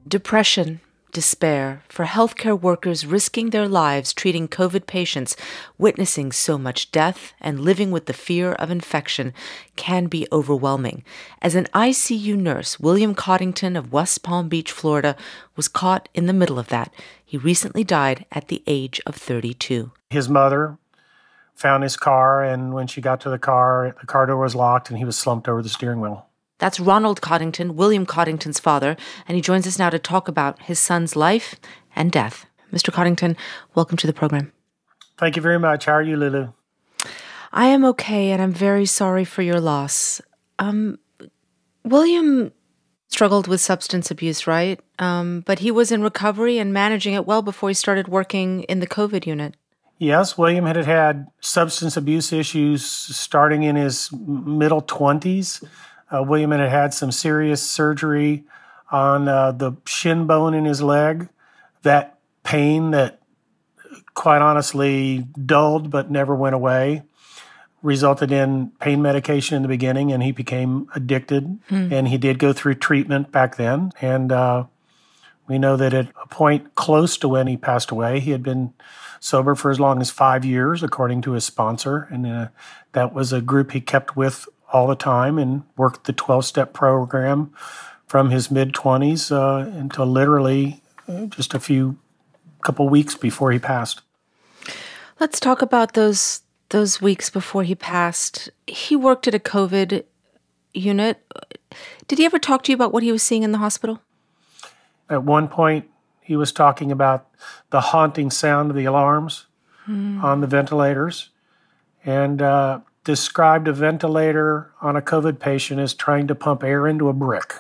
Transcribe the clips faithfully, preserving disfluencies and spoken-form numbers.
Depression, despair for healthcare workers risking their lives treating COVID patients, witnessing so much death, and living with the fear of infection can be overwhelming. As an I C U nurse, William Coddington of West Palm Beach, Florida, was caught in the middle of that. He recently died at the age of thirty-two. His mother found his car, and when she got to the car, the car door was locked, and he was slumped over the steering wheel. That's Ronald Coddington, William Coddington's father, and he joins us now to talk about his son's life and death. Mister Coddington, welcome to the program. Thank you very much. How are you, Lulu? I am okay, and I'm very sorry for your loss. Um, William struggled with substance abuse, right? Um, but he was in recovery and managing it well before he started working in the COVID unit. Yes, William had had substance abuse issues starting in his middle twenties. Uh, William had had some serious surgery on uh, the shin bone in his leg. That pain that, quite honestly, dulled but never went away, resulted in pain medication in the beginning, and he became addicted. Hmm. And he did go through treatment back then. And uh, we know that at a point close to when he passed away, he had been sober for as long as five years, according to his sponsor. And uh, that was a group he kept with all the time and worked the twelve-step program from his mid-twenties uh, until literally uh, just a few couple weeks before he passed. Let's talk about those those weeks before he passed. He worked at a COVID unit. Did he ever talk to you about what he was seeing in the hospital? At one point, he was talking about the haunting sound of the alarms hmm. on the ventilators, and uh, described a ventilator on a COVID patient as trying to pump air into a brick.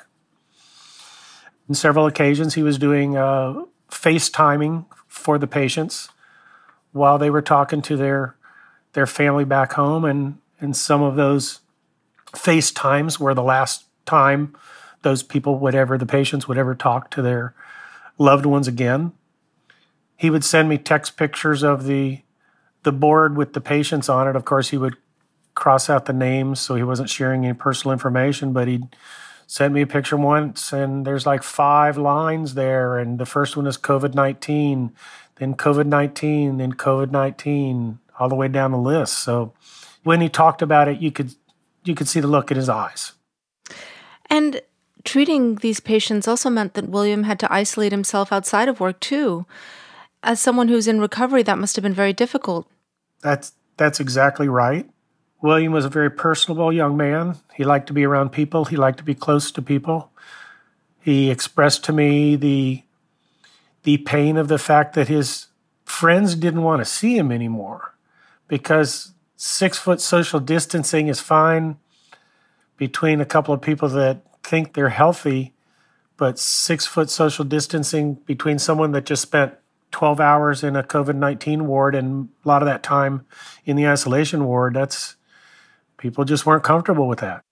On several occasions, he was doing uh, FaceTiming for the patients while they were talking to their their family back home, and, and some of those FaceTimes were the last time those people would ever, the patients would ever talk to their loved ones again. He would send me text pictures of the the board with the patients on it. Of course, he would cross out the names so he wasn't sharing any personal information, but he'd sent me a picture once, and there's like five lines there, and the first one is COVID nineteen, then COVID nineteen, then COVID nineteen, all the way down the list. So when he talked about it, you could you could see the look in his eyes. And treating these patients also meant that William had to isolate himself outside of work too. As someone who's in recovery, that must have been very difficult. That's that's exactly right. William was a very personable young man. He liked to be around people. He liked to be close to people. He expressed to me the the pain of the fact that his friends didn't want to see him anymore, because six-foot social distancing is fine between a couple of people that think they're healthy, but six-foot social distancing between someone that just spent twelve hours in a COVID nineteen ward and a lot of that time in the isolation ward, that's people just weren't comfortable with that.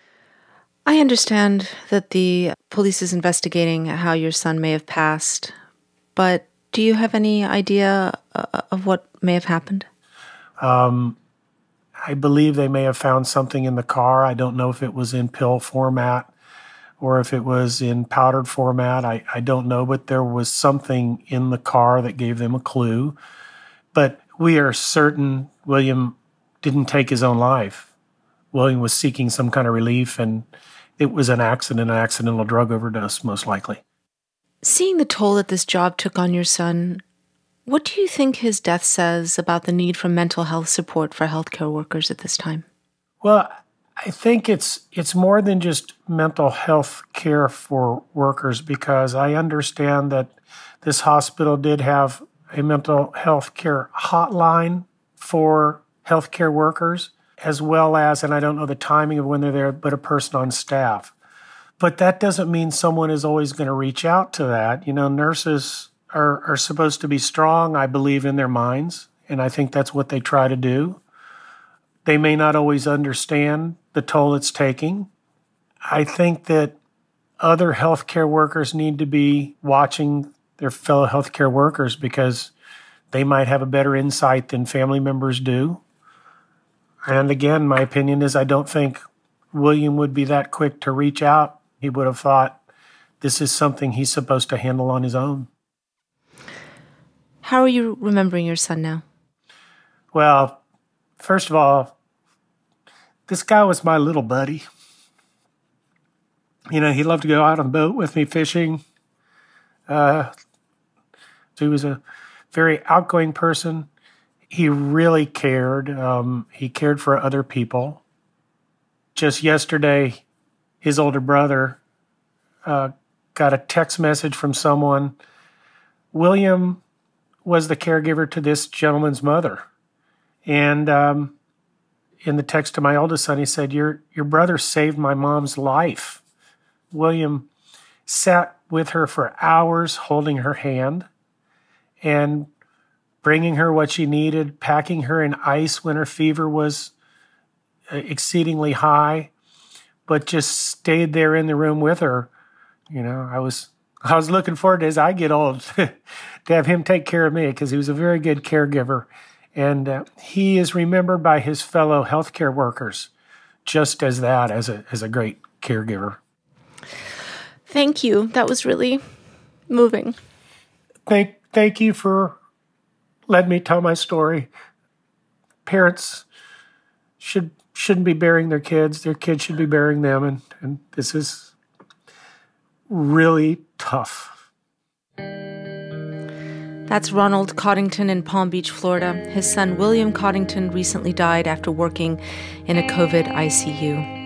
I understand that the police is investigating how your son may have passed, but do you have any idea of what may have happened? Um, I believe they may have found something in the car. I don't know if it was in pill format or if it was in powdered format. I, I don't know, but there was something in the car that gave them a clue. But we are certain William didn't take his own life. William was seeking some kind of relief, and it was an accident, an accidental drug overdose, most likely. Seeing the toll that this job took on your son, what do you think his death says about the need for mental health support for healthcare workers at this time? Well, I think it's it's more than just mental health care for workers, because I understand that this hospital did have a mental health care hotline for healthcare workers, as well as, and I don't know the timing of when they're there, but a person on staff. But that doesn't mean someone is always going to reach out to that. You know, nurses are, are supposed to be strong, I believe, in their minds, and I think that's what they try to do. They may not always understand the toll it's taking. I think that other healthcare workers need to be watching their fellow healthcare workers, because they might have a better insight than family members do. And again, my opinion is I don't think William would be that quick to reach out. He would have thought this is something he's supposed to handle on his own. How are you remembering your son now? Well, first of all, this guy was my little buddy. You know, he loved to go out on the boat with me fishing. Uh, so he was a very outgoing person. He really cared. Um, he cared for other people. Just yesterday, his older brother uh, got a text message from someone. William was the caregiver to this gentleman's mother. And um, in the text to my oldest son, he said, your, your brother saved my mom's life. William sat with her for hours holding her hand and bringing her what she needed, packing her in ice when her fever was exceedingly high, but just stayed there in the room with her. You know, I was I was looking forward to, as I get old, to have him take care of me, because he was a very good caregiver. And uh, he is remembered by his fellow healthcare workers just as that, as a as a great caregiver. Thank you. That was really moving. Thank thank you for letting me tell my story. Parents should shouldn't be burying their kids. Their kids should be burying them, and, and this is really tough. That's Ronald Coddington in Palm Beach, Florida. His son William Coddington recently died after working in a COVID I C U.